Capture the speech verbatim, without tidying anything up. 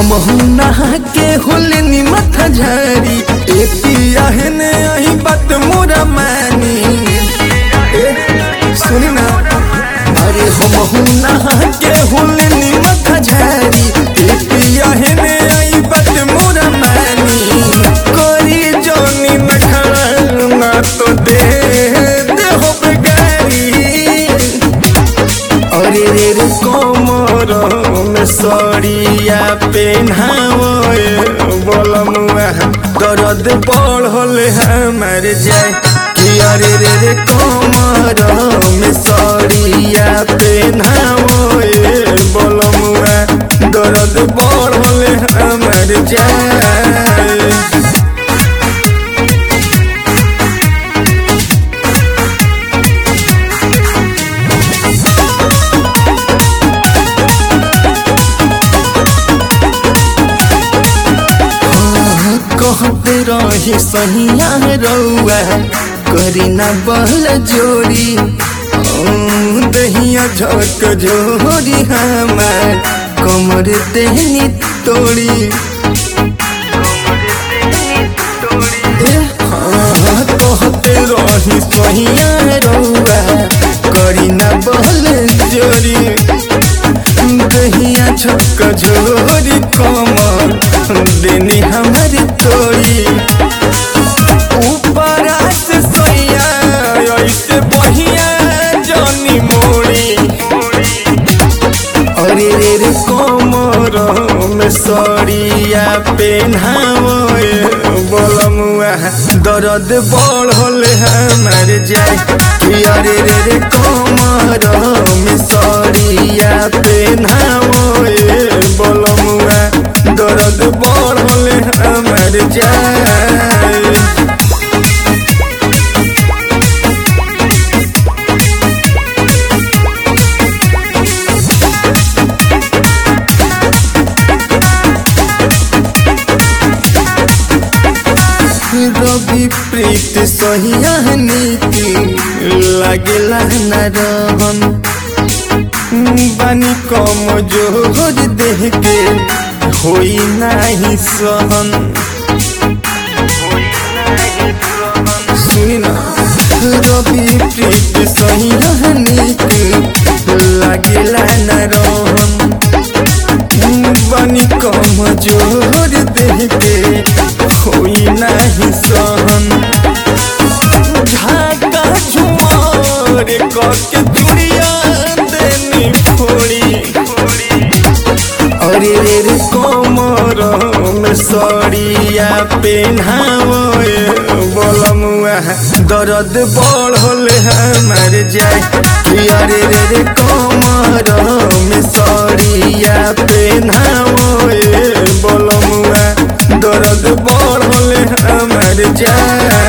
हमहू नहा के होलनी माथा झारी ए पिया है ने आई बात मोरा मानी ए सुनी ना अरे हमहू नहा के होलनी माथा झारी ए पिया है ने आई बात मोरा मानी कोरी जोनी न खड़ा ना तो दे दे हो बेगारी अरे रे रे कोमर में सड़िया पेन्हावे बोलमुआ दर्द बढ़ल हमार जाए कि अरे रे रे कोमर में सड़िया पेन्हावे बोलमुआ दर्द बढ़ल हमार जाए। कहते रही सहिया रउआ करी ना बहल जोरी दहिया झक जोरी हमार कमर देहनी तोड़ी हाँ कहते रही सहिया रउआ करी ना बहल जोरी दहिया झक जोरी कमर देनी हमारी तोड़ी ऊपर से सोया ऐसे बहिया जानी मोड़ी अरे रे रे कोमर में सड़िया पेन्हावे बोलमुआ दर्द बढ़ल हमार जाए अरे रे रे कोमर में सड़िया पेन्हावे बोलमुआ दर्द बढ़ल हमार जाए। रवि प्रीत सहिया नीति लागेला न रहन बानी कम जोर देह के होई नाही सहन सुनी ना रवि प्रीत सहिया नीति लागेला न रहन बानी कम जोर देह के होई नाही सहन झाका झुमार करके चुड़िया देनी फोड़ी अरे रे रे कोमर में सड़िया पेन्हावे बोलमुआ दर्द बढ़ल हमार जाए अरे रे रे कोमर में सड़िया पेन्हावे बोलमुआ दर्द बढ़ल हमार जाए।